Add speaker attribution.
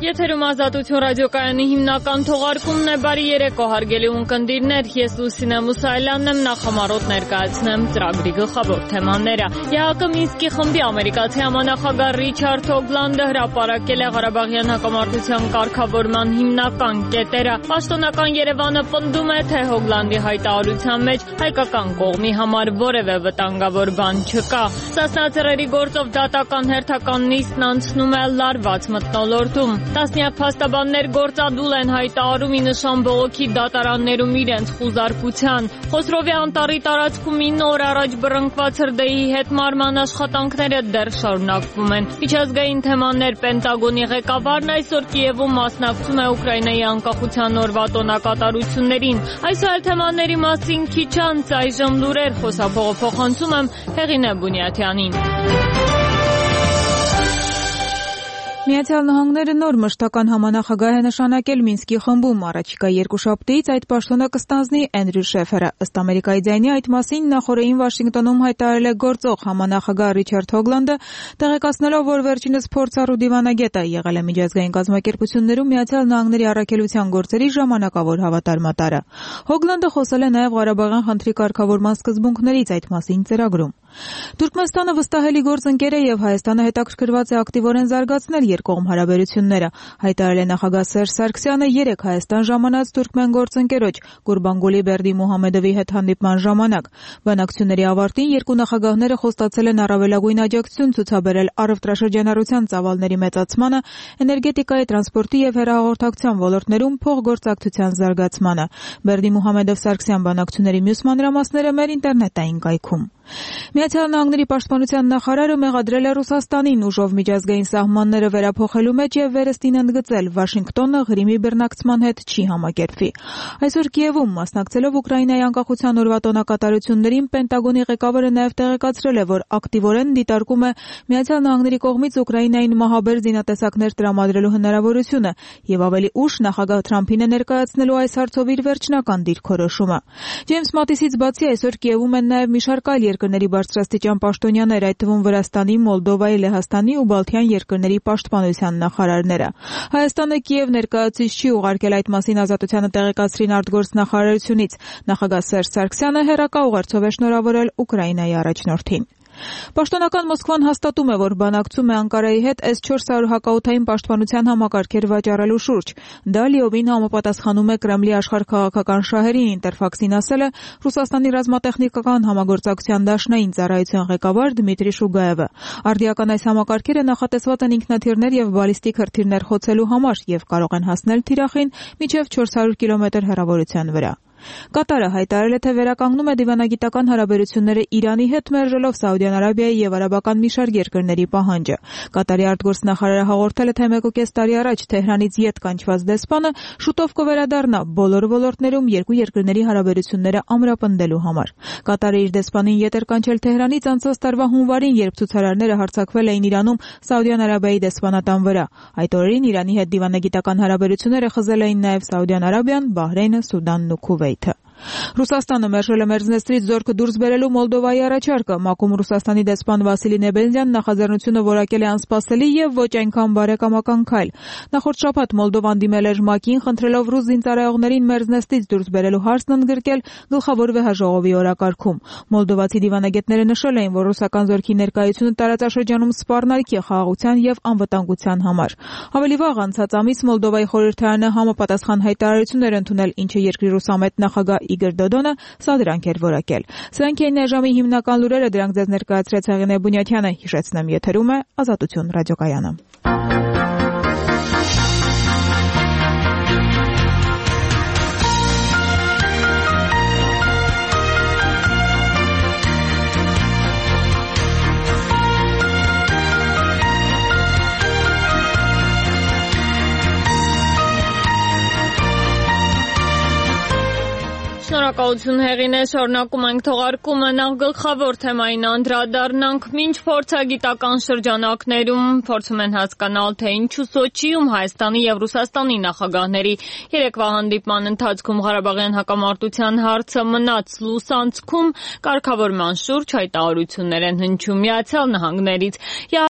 Speaker 1: Եթերում Ազատություն ռադիոկայանի հիմնական թողարկումն է։ Բարի երեկո հարգելի ունկնդիրներ, ես Լուսինե Մուսայելյանն եմ, նախամարոտ ներկայացնեմ ծրագրի գլխավոր թեմաները։ ԵԱՀԿ Մինսկի խմբի ամերիկացի համանախագահ Ռիչարդ Հոգլանդը հրապարակել է Ղարաբաղյան հակամարտության կարգավորման հիմնական կետերը։ Պաշտոնական Երևանը պնդում է, թե Հոգլանդի հայտարարության մեջ հայկական կողմի համար որևէ վտանգավոր բան չկա։ Սասնա Ծռերի գործով դատական հերթական նիստն անցնում է լարված մթնոլորտում։ Տասնյակ փաստաբաններ գործադուլ են հայտարարում ի նշան բողոքի դատարաններում իրենց խուզարկության։ Խոսրովի անտառի տարածքում 9 օր առաջ բռնկված հրդեհի հետ մարման աշխատանքները դեռ շարունակվում են։ Միջազգային թեմաներ Պենտագոնի ղեկավարն այսօր Կիևում մասնակցում է Ուկրաինայի անկախության օրվա տոնակատարություններին։ Այսօր թեմաների մասին քիչ անց այժմ լուրեր խոսափողը փոխանցում եմ Հեղինե Բունյաթյանին։
Speaker 2: Միացյալ Նահանգները նոր մշտական համանախագահ է նշանակել Մինսկի խմբում։ Առաջիկա երկուշաբթիից այդ պաշտոնը կստանձնի Էնդրյու Շեֆերը։ Ըստ Ամերիկայի ձայնի այդ մասին նախորդին Վաշինգտոնում հայտարարել է գործող համանախագահ Ռիչարդ Հոգլանդը, տեղեկացնելով, որ վերջինս փորձառու դիվանագետ է եղել է միջազգային կազմակերպություններում Միացյալ Նահանգների առաքելության գործերի ժամանակավոր հավատարմատարը։ Հոգլանդը խոսել է նաև Ղարաբաղյան խնդրի կարգավորման սկզբունքներից այդ մասին ծրագրում։ Թուրքմենստանը վստահելի գործընկեր է եւ Հայաստանը հետաքրքրված է ակտիվորեն զարգացնել երկկողմ հարաբերությունները, հայտարարել է նախագահ Սերժ Սարգսյանը 3 Հայաստան ժամանած թուրքմեն գործընկերոջ Կուրբանգուլի Բերդի Մուհամեդովի հետ հանդիպման ժամանակ։ Բանակցությունների ավարտին երկու նախագահները խոստացել են առավելագույն աջակցություն ցուցաբերել առևտրաշրջանառության ծավալների մեծացմանը, էներգետիկայի, տրանսպորտի եւ հեռահաղորդակցության ոլորտներում փոխգործակցության զարգացմանը։ Բերդի Մուհամեդով-Սարգսյան բանակցությունների մյուս մանրամասները մեր ինտերնետային կայքում։ Միացյալ Նահանգների պաշտպանության նախարարը մեղադրել է Ռուսաստանին ուժով միջազգային սահմանները վերափոխելու մեջ եւ վերստին ընդգծել Վաշինգտոնը Ղրիմի բռնակցման հետ չի համակերպվի։ Այսօր Կիևում մասնակցելով Ուկրաինայի անկախության օրվա տոնակատարություններին Պենտագոնի ղեկավարը նաեւ տեղեկացրել է, որ ակտիվորեն դիտարկում է Միացյալ Նահանգների կողմից Ուկրաինային մահաբեր զինատեսակներ տրամադրելու հնարավորությունը եւ ավելի ուշ նախագահ Թրամփին է ներկայացնելու այս հարցով իր վերջնական դիրքորոշումը։ Ջեյմս Մատիսից բացի այսօր Կիևում են նաեւ մի շարք այլ երկրների բարձրաստիճան պաշտոնյաներ, այդ թվում Վրաստանի, Մոլդովայի, Լեհաստանի ու Բալթյան երկրների պաշտպանության նախարարները։ Հայաստանը Կիև ներկայացուցիչ չի ուղարկել այդ մասին Ազատությանը տեղեկացրին արտգործնախարարությունից։ Նախագահ Սերժ Սարգսյանը հերակա ուղերձով է շնորհավորել Ուկրաինայի առաջնորդին։ Պաշտոնական Մոսկվան հաստատում է, որ բանակցում է Անկարայի հետ S-400 հակաօդային պաշտպանության համակարգեր վաճառելու շուրջ։ Դա լիովին համապատասխանում է Կրեմլի աշխարհքաղաքական շահերին, Ինտերֆաքսին ասել է Ռուսաստանի ռազմատեխնիկական համագործակցության դաշնային ծառայության ղեկավար Դմիտրի Շուգաևը։ Արդիական այս համակարգերը նախատեսված են ինքնաթիռներ եւ բալիստիկ հրթիռներ խոցելու համար եւ կարող են հասնել թիրախին մինչեւ 400 կիլոմետր հեռավորության վրա։ Կատարը հայտարարել է, թե վերականգնում է դիվանագիտական հարաբերությունները Իրանի հետ, մերժելով Սաուդյան Արաբիայի եւ արաբական մի շարք երկրների պահանջը։ Կատարի արտգործնախարարը հաղորդել է, թե 1.5 տարի առաջ Թեհրանից յետ կանչված դեսպանը շուտով կվերադառնա բոլոր ոլորտներում երկու երկրների հարաբերությունները ամրապնդելու համար։ Կատարը իր դեսպանին յետ էր կանչել Թեհրանից անցած տարվա հունվարին, երբ ցուցարարները հարձակվել էին Իրանում Սաուդյան Արաբիայի դեսպանատան վրա։ Այդ օրերին Իրանի հետ դիվանագիտական հարաբերությունները խզել էին նաեւ Սաուդյան Արաբիան, Բահրեյնը, Սուդանն ու Քուվեյթը։ Ռուսաստանը մերժել է Մերձնեստրից զորքը դուրս բերելու Մոլդովայի առաջարկը։ ՄԱԿ-ում Ռուսաստանի դեսպան Վասիլի Նեբենզյան նախաձեռնությունը որակել է անսպասելի եւ ոչ այնքան բարեկամական քայլ։ Նախորդ շաբաթ Մոլդովան դիմել էր ՄԱԿ-ին, խնդրելով ռուս զինծառայողներին Մերձնեստրից դուրս բերելու հարցն ընդգրկել գլխավոր վեհաժողովի օրակարգում։ Մոլդովացի դիվանագետները նշել էին, որ ռուսական զորքի ներկայությունը տարածաշրջանում սպառնալիք է խաղաղության եւ անվտանգության համար։ Ավելի վաղ անցած ամիս Մոլդովայի խորհրդարանը համապատասխան հայտարարություն էր ընդունել, ինչը երկրի ռուսամետ նախագահ Իգոր Դոդոնը սադրանք էր որակել։ Սրանք էին այժմի հիմնական լուրերը, դրանք ձեզ ներկայացրեց Հեղինե Բունյաթյանը։ Հիշեցնեմ, եթերում է Ազատություն ռադիոկայանը։
Speaker 1: Շնորհակալություն Հեղինե, շարունակում ենք թողարկումը, նախ գլխավոր թեմային անդրադառնանք։ Մինչ փորձագիտական շրջանակներում փորձում են հասկանալ, թե ինչու Սոչիում Հայաստանի եւ Ռուսաստանի նախագահների երեկվա հանդիպման ընթացքում Ղարաբաղյան հակամարտության հարցը մնաց լուսանցքում, կարգավորման շուրջ հայտարարություններ են հնչում Միացյալ Նահանգներից։